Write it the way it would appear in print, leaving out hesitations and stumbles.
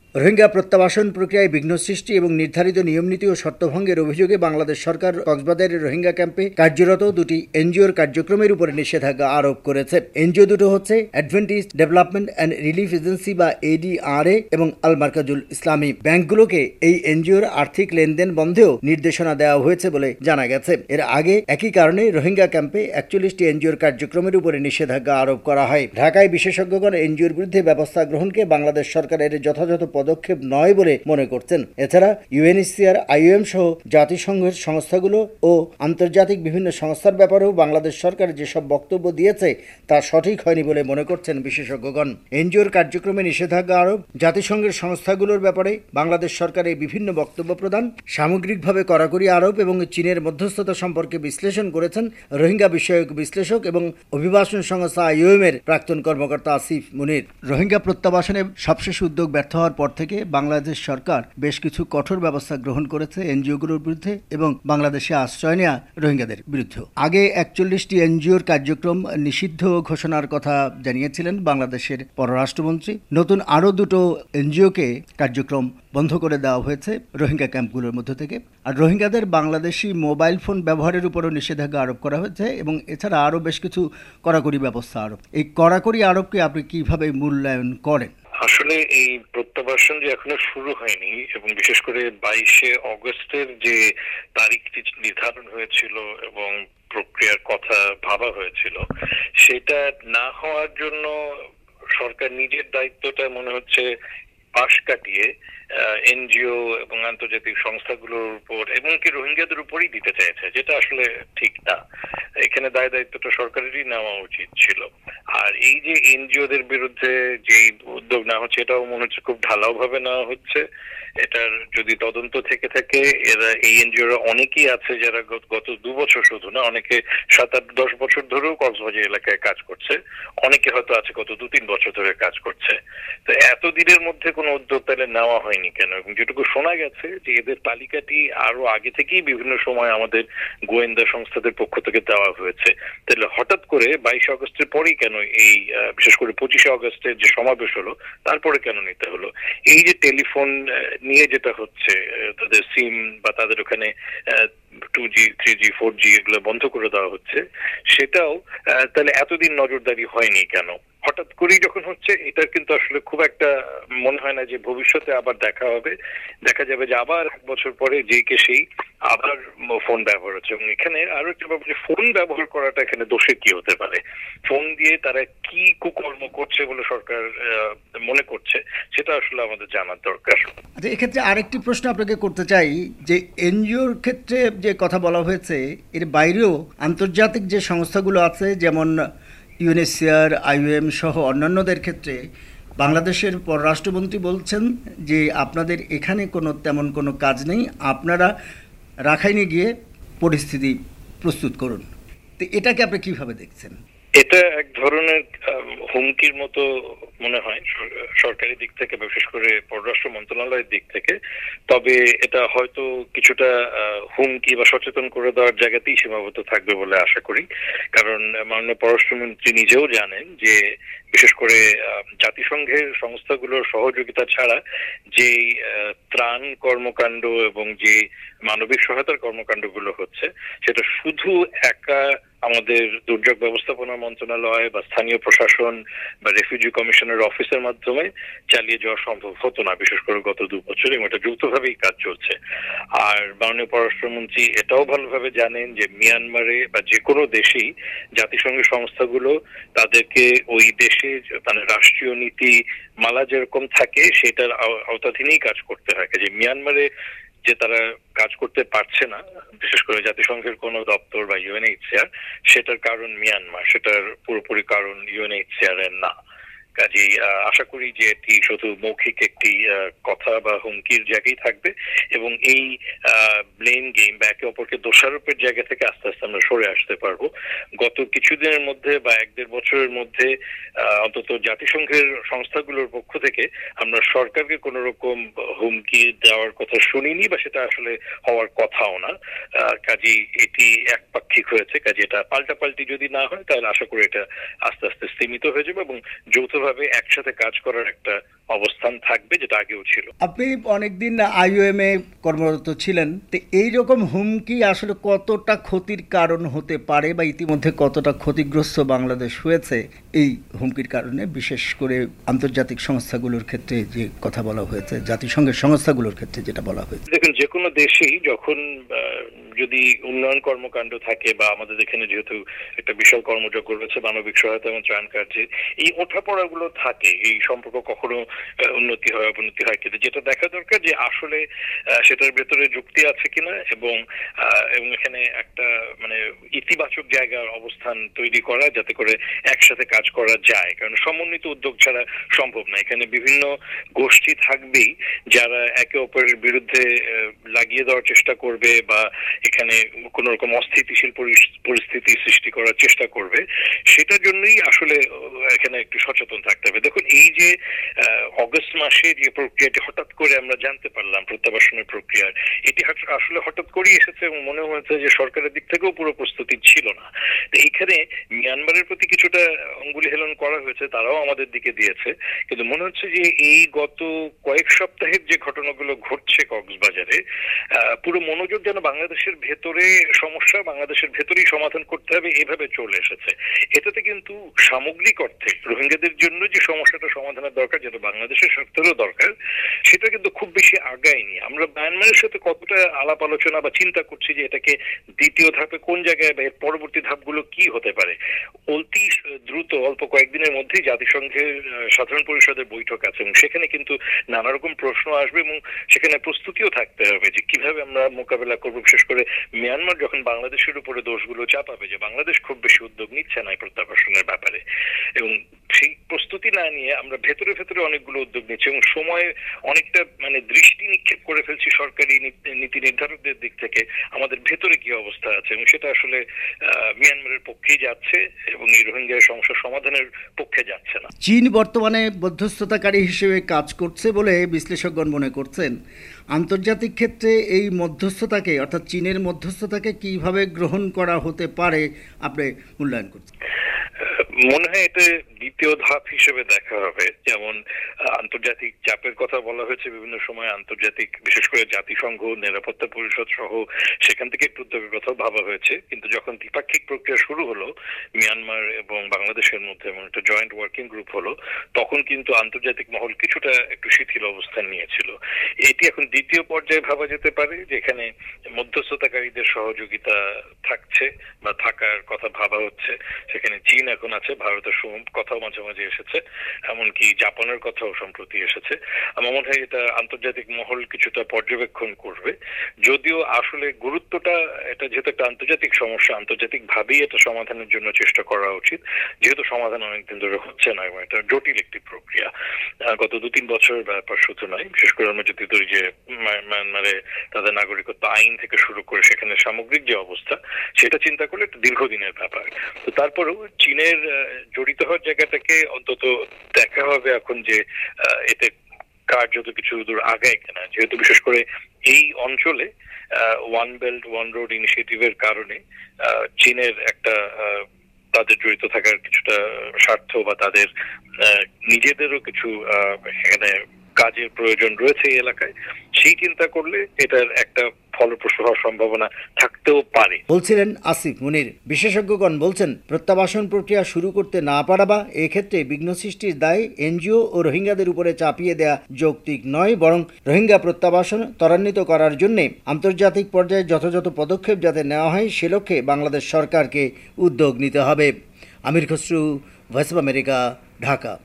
রোহিঙ্গা প্রত্যাবাসন প্রক্রিয়ায় বিঘ্ন সৃষ্টি এবং নির্ধারিত নিয়মনীতি ও শর্তভঙ্গের অভিযোগে বাংলাদেশ সরকার কক্সবাজারের রোহিঙ্গা ক্যাম্পে কার্যরত দুটি এনজিওর কার্যক্রমের উপরে নিষেধাজ্ঞা আরোপ করেছে। এনজিও দুটো হচ্ছে Adventist development and relief agency বা ADRA এবং আল মার্কাজুল ইসলামী। ব্যাংকগুলোকে এই এনজিওর আর্থিক লেনদেন বন্ধেও নির্দেশনা দেওয়া হয়েছে বলে জানা গেছে। এর আগে একই কারণে রোহিঙ্গা ক্যাম্পে 41টি এনজিওর কার্যক্রমের উপরে নিষেধাজ্ঞা আরোপ করা হয়। ঢাকায় বিশেষজ্ঞগণ এনজিওর বিরুদ্ধে ব্যবস্থা গ্রহণকে বাংলাদেশ সরকারের যথাযথ পদক্ষেপ নয় বলে মনে করছেন। এছাড়া UNHCR, IOM সহ জাতিসংঘের সংস্থাগুলো ও আন্তর্জাতিক বিভিন্ন সংস্থার ব্যাপারেও বাংলাদেশ সরকার যেসব বক্তব্য দিয়েছে তা সঠিক হয়নি বলে মনে করছেন বিশেষজ্ঞগণ। এনজিওর কার্যক্রমে নিষেধাজ্ঞা আরোপ, জাতিসংঘের সংস্থাগুলোর ব্যাপারে বাংলাদেশ সরকারের বিভিন্ন বক্তব্য প্রদান, সামগ্রিকভাবে কড়াকড়ি আরোপ এবং চীনের মধ্যস্থতা সম্পর্কে বিশ্লেষণ করেছেন রোহিঙ্গা বিষয়ক বিশ্লেষক এবং অভিবাসন সংস্থা IOM এর প্রাক্তন কর্মকর্তা আসিফ মুনির। রোহিঙ্গা প্রত্যাবাসনে সবশেষ উদ্যোগ ব্যর্থ হওয়ার পর থেকে বাংলাদেশ সরকার বেশ কিছু কঠোর ব্যবস্থা গ্রহণ করেছে এনজিওগুলোর বিরুদ্ধে এবং বাংলাদেশে আশ্রয় নেওয়া রোহিঙ্গাদের বিরুদ্ধে। আগে 41টি এনজিওর কার্যক্রম নিষিদ্ধ ঘোষণার কথা জানিয়েছিলেন বাংলাদেশের পররাষ্ট্রমন্ত্রী। নতুন আরও দুটো এনজিওকে কার্যক্রম বন্ধ করে দেওয়া হয়েছে রোহিঙ্গা ক্যাম্পগুলোর মধ্য থেকে। আর রোহিঙ্গাদের বাংলাদেশি মোবাইল ফোন ব্যবহারের উপরও নিষেধাজ্ঞা আরোপ করা হয়েছে এবং এছাড়া আরও বেশ কিছু কড়াকড়ি ব্যবস্থা আরোপ। এই কড়াকড়ি আরোপকে আপনি কিভাবে মূল্যায়ন করেন? আসলে এই প্রত্যাবাসন যে এখনো শুরু হয়নি এবং বিশেষ করে 22শে অগস্টের যে তারিখটি নির্ধারণ হয়েছিল এবং প্রক্রিয়ার কথা ভাবা হয়েছিল, সেটা না হওয়ার জন্য সরকার নিজের দায়িত্বটা মনে হচ্ছে পাশ কাটিয়ে এনজিও এবং আন্তর্জাতিক সংস্থাগুলোর উপর এমনকি রোহিঙ্গাদের উপরই দিতে চাইছে, যেটা আসলে ঠিক না। এখানে দায় দায়িত্বটা সরকারেরই নেওয়া উচিত ছিল। আর এই যে এনজিওদের বিরুদ্ধে যে উদ্যোগ নেওয়া হচ্ছে, এটাও মনে হচ্ছে খুব ঢালাও ভাবে নেওয়া হচ্ছে। এটার যদি তদন্ত থেকে থাকে, এরা এই এনজিওরা অনেকেই আছে যারা গত 2 বছর শুধু না, অনেকে 7-8-10 বছর ধরেও কক্সবাজার এলাকায় কাজ করছে, অনেকে হয়তো আছে গত 2-3 বছর ধরে কাজ করছে। তো এতদিনের মধ্যে কোনো উদ্যোগ তাহলে নেওয়া হয়নি কেন? এবং যেটুকু শোনা গেছে যে এদের তালিকাটি আরো আগে থেকেই বিভিন্ন সময় আমাদের গোয়েন্দা সংস্থাদের পক্ষ থেকে দেওয়া হয়েছে। তাহলে হঠাৎ করে 22 আগস্টের পরেই কেন এই বিশেষ করে 25শে আগস্টের যে সমাবেশ হলো তারপরে কেন নিতে হলো? এই যে টেলিফোন নিয়ে যেটা হচ্ছে, তাদের সিম বা তাদের ওখানে 2G, 3G, 4G এগুলো বন্ধ করে দেওয়া হচ্ছে, সেটাও তাহলে এতদিন নজরদারি হয়নি কেন? হঠাৎ করেই যখন হচ্ছে, এটা কিন্তু আসলে খুব একটা মনে হয় না যে ভবিষ্যতে আবার দেখা যাবে যে আবার 1 বছর পরে যেই কে সেই আবার ফোন ব্যবহার হচ্ছে। এবং এখানে আরো একটা ব্যাপার, ফোন ব্যবহার করাটা এখানে দোষের কি হতে পারে? ফোন দিয়ে তারা কি কুকর্ম করছে বলে সরকার মনে করছে, সেটা আসলে আমাদের জানার দরকার। আচ্ছা, এক্ষেত্রে আরেকটি প্রশ্ন আপনাকে করতে চাই যে এনজিওর ক্ষেত্রে যে কথা বলা হয়েছে, এর বাইরেও আন্তর্জাতিক যে সংস্থাগুলো আছে যেমন UNHCR, IOM সহ অন্যান্যদের ক্ষেত্রে বাংলাদেশের পররাষ্ট্রমন্ত্রী বলছেন যে আপনাদের এখানে তেমন কোনো কাজ নেই, আপনারা রাখাইনে গিয়ে পরিস্থিতি প্রস্তুত করুন। তো এটাকে আপনি কিভাবে দেখছেন? এটা এক ধরনের হুমকির মতো মনে হয় সরকারি দিক থেকে, বিশেষ করে পররাষ্ট্র মন্ত্রণালয়ের দিক থেকে। তবে এটা হয়তো কিছুটা হুমকি বা সচেতন করে দেওয়ার জায়গাতেই সীমাবদ্ধ থাকবে বলে আশা করি। কারণ মাননীয় পররাষ্ট্রমন্ত্রী নিজেও জানেন যে বিশেষ করে জাতিসংঘের সংস্থাগুলোর সহযোগিতা ছাড়া যে ত্রাণ কর্মকাণ্ড এবং যে মানবিক সহায়তার কর্মকাণ্ডগুলো হচ্ছে, সেটা শুধু একা আমাদের দুর্যোগ ব্যবস্থাপনা মন্ত্রণালয় বা স্থানীয় প্রশাসন বা রেফিউজি কমিশনের অফিসের মাধ্যমে চালিয়ে যাওয়া সম্ভব হতো না, বিশেষ করে গত 2 বছর। এবং এটা যৌথভাবেই কাজ চলছে। আর মাননীয় পররাষ্ট্রমন্ত্রী এটাও ভালোভাবে জানেন যে মিয়ানমারে বা যে কোনো দেশেই জাতিসংঘের সংস্থাগুলো তাদেরকে ওই দেশে মানে রাষ্ট্রীয় নীতি মালা যেরকম থাকে সেটার আওতাধীনেই কাজ করতে হয়। যে মিয়ানমারে যে তারা কাজ করতে পারছে না, বিশেষ করে জাতিসংঘের কোন দপ্তর বা UNHCR, সেটার কারণ মিয়ানমার, সেটার পুরোপুরি কারণ UNHCR এর না। কাজেই আশা করি যে এটি শুধু মৌখিক একটি কথা বা হুমকির জায়গায় থাকবে এবং এই ব্লেম গেম বা একে অপরকে দোষারোপের জায়গা থেকে আস্তে আস্তে আমরা সরে আসতে পারবো। গত কিছুদিনের মধ্যে বা 1-1.5 বছরের মধ্যে অন্তত জাতিসংঘের সংস্থাগুলোর পক্ষ থেকে আমরা সরকারকে কোন রকম হুমকি দেওয়ার কথা শুনিনি বা সেটা আসলে হওয়ার কথাও না। কাজেই এটি একপাক্ষিক হয়েছে। কাজে এটা পাল্টাপাল্টি যদি না হয় তাহলে আশা করি এটা আস্তে আস্তে সীমিত হয়ে যাবে এবং যৌথ ঐক্যবদ্ধভাবে একসাথে কাজ করার একটা অবস্থান থাকবে, যেটা আগেও ছিল। আপনি অনেকদিন IOM এ কর্মরত ছিলেন, তো এইরকম হুমকি আসলে কতটা ক্ষতির কারণ হতে পারে বা ইতিমধ্যে কতটা ক্ষতিগ্রস্ত বাংলাদেশ হয়েছে এই হুমকির কারণে, বিশেষ করে আন্তর্জাতিক সংস্থাগুলোর ক্ষেত্রে যে কথা বলা হয়েছে, জাতিসংঘের সংস্থাগুলোর ক্ষেত্রে যেটা বলা হয়েছে? দেখুন, যে কোনো দেশেই যখন যদি উন্নয়ন কর্মকাণ্ড থাকে বা আমাদের এখানে যেহেতু একটা বিশাল কর্মযজ্ঞ রয়েছে মানবিক সহায়তা এবং ত্রাণ কার্যে, এই ওঠাপড়াগুলো থাকে, এই সম্পর্ক কখনো উন্নতি হয় অবনতি হয়, কিন্তু যেটা দেখা দরকার যে আসলে সেটার ভেতরে যুক্তি আছে কিনা এবং এখানে একটা মানে ইতিবাচক জায়গার অবস্থান তৈরি করা, যাতে করে একসাথে কাজ করা যায়। কারণ সমন্বিত উদ্যোগ ছাড়া সম্ভব না। এখানে বিভিন্ন গোষ্ঠী থাকবেই যারা একে অপরের বিরুদ্ধে লাগিয়ে দেওয়ার চেষ্টা করবে বা এখানে কোন রকম অস্থিতিশীল পরিস্থিতি সৃষ্টি করার চেষ্টা করবে। সেটার জন্যই আসলে এখানে একটু সচেতন থাকতে হবে। দেখুন, এই যে অগস্ট মাসে যে প্রক্রিয়াটি হঠাৎ করে আমরা জানতে পারলাম, প্রত্যাবাসনের প্রক্রিয়া, এটি আসলে হঠাৎ করেই এসেছে এবং মনে হয়েছে যে সরকারের দিক থেকেও পুরো প্রস্তুতি ছিল না। তো এইখানে মিয়ানমারের প্রতি কিছুটা অঙ্গুলি হেলন করা হয়েছে, তারাও আমাদের দিকে দিয়েছে, কিন্তু মনে হচ্ছে যে এই গত কয়েক সপ্তাহের যে ঘটনাগুলো ঘটছে কক্সবাজারে, পুরো মনোযোগ যেন বাংলাদেশের ভেতরে সমস্যা, বাংলাদেশের ভেতরেই সমাধান করতে হবে, এভাবে চলে এসেছে। এটাতে কিন্তু সামগ্রিক অর্থে রোহিঙ্গাদের জন্য যে সমস্যাটা সমাধানের দরকার, যেটা বাংলাদেশের স্বার্থেরও দরকার, সেটা কিন্তু খুব বেশি আগায়নি। আমরা মায়ানমারের সাথে কতটা আলাপ আলোচনা বা চিন্তা করছি যে এটাকে দ্বিতীয় ধাপে কোন জায়গায় বা এর পরবর্তী ধাপগুলো কি হতে পারে। অতি দ্রুত অল্প কয়েকদিনের মধ্যেই জাতিসংঘের সাধারণ পরিষদের বৈঠক আছে এবং সেখানে কিন্তু নানা রকম প্রশ্ন আসবে এবং সেখানে প্রস্তুতিও থাকতে হবে যে কিভাবে আমরা মোকাবেলা করব। বিশেষ করে মিয়ানমার যখন বাংলাদেশের উপরে দোষগুলো চাপাবে যে বাংলাদেশ খুব বেশি উদ্যোগ নিচ্ছে না এই প্রত্যাবাসনের ব্যাপারে, এবং সেই প্রস্তুতি না নিয়ে আমরা ভেতরে ভেতরে অনেকগুলো উদ্যোগ নিচ্ছি এবং সময় অনেকটা মানে দৃষ্টি নিক্ষেপ করে ফেলছি সরকারি নীতি নির্ধারকদের দিক থেকে আমাদের ভেতরে কি অবস্থা আছে, এবং সেটা আসলে মিয়ানমারের পক্ষেই যাচ্ছে এবং এই রোহিঙ্গা সমস্যা সমাধানের পক্ষে যাচ্ছে না। চীন বর্তমানে মধ্যস্থতাকারী হিসেবে কাজ করছে বলে বিশ্লেষকগণ মনে করছেন। আন্তর্জাতিক ক্ষেত্রে এই মধ্যস্থতাকে, অর্থাৎ চীনের মধ্যস্থতাকে কিভাবে গ্রহণ করা হতে পারে আপনি মূল্যায়ন করছেন? মনে হয় এটা দ্বিতীয় ধাপ হিসেবে দেখা হবে। যেমন আন্তর্জাতিক চাপের কথা বলা হয়েছে বিভিন্ন সময়, আন্তর্জাতিক বিশেষ করে জাতিসংঘ, নিরাপত্তা পরিষদ সহ সেখান থেকে একটু উদ্যোগের কথা ভাবা হয়েছে, কিন্তু যখন দ্বিপাক্ষিক প্রক্রিয়া শুরু হলো মিয়ানমার এবং বাংলাদেশের মধ্যে এবং একটা জয়েন্ট ওয়ার্কিং গ্রুপ হলো, তখন কিন্তু আন্তর্জাতিক মহল কিছুটা একটু শিথিল অবস্থান নিয়েছিল। এটি এখন দ্বিতীয় পর্যায়ে ভাবা যেতে পারে, যেখানে মধ্যস্থতাকারীদের সহযোগিতা থাকছে বা থাকার কথা ভাবা হচ্ছে। সেখানে চীন এখন আছে, ভারতের কথাও মাঝে মাঝে এসেছে, এমনকি জাপানের কথাও সম্প্রতি এসেছে। আমার মনে হয় এটা আন্তর্জাতিক মহল কিছুটা পর্যবেক্ষণ করবে। যদিও আসলে গুরুত্বটা, এটা যেহেতু একটা আন্তর্জাতিক সমস্যা, আন্তর্জাতিক ভাবেই এটা সমাধানের জন্য চেষ্টা করা উচিত, যেহেতু সমাধান অনেকদিন ধরে হচ্ছে না এবং এটা জটিল একটি প্রক্রিয়া। গত 2-3 বছরের ব্যাপার শুধু নয়, বিশেষ করে আমরা যদি ধরি যে মায়ানমারে তাদের নাগরিকত্ব আইন থেকে শুরু করে সেখানে সামগ্রিক যে অবস্থা, সেটা চিন্তা করলে একটা দীর্ঘদিনের ব্যাপার। তো তারপরেও চীনের জড়িত হওয়ার জায়গাটাকে অন্তত দেখা হবে এখন যে এতে কার্যত কিছু দূর আগায় কিনা, যেহেতু বিশেষ করে এই অঞ্চলে ওয়ান বেল্ট ওয়ান রোড ইনিশিয়েটিভের কারণে চীনের একটা তাদের জড়িত থাকার কিছুটা স্বার্থ বা তাদের নিজেদেরও কিছু এখানে কাজের প্রয়োজন রয়েছে এই এলাকায়, সেই চিন্তা করলে এটার একটা ফলপ্রসূ হওয়ার সম্ভাবনা থাকতেও পারে বলছিলেন আসিফ মুনির। বিশেষজ্ঞগণ বলছেন, প্রত্যাবাসন প্রক্রিয়া শুরু করতে না পারা বা এক্ষেত্রে বিঘ্ন সৃষ্টির দায় এনজিও ও রোহিঙ্গাদের উপরে চাপিয়ে দেয়া যৌক্তিক নয়, বরং রোহিঙ্গা প্রত্যাবাসন ত্বরান্বিত করার জন্য আন্তর্জাতিক পর্যায়ে যথাযথ পদক্ষেপ যাতে নেওয়া হয় সে লক্ষ্যে বাংলাদেশ সরকারকে উদ্যোগ নিতে হবে। Amir Khasru, voice of America, Dhaka.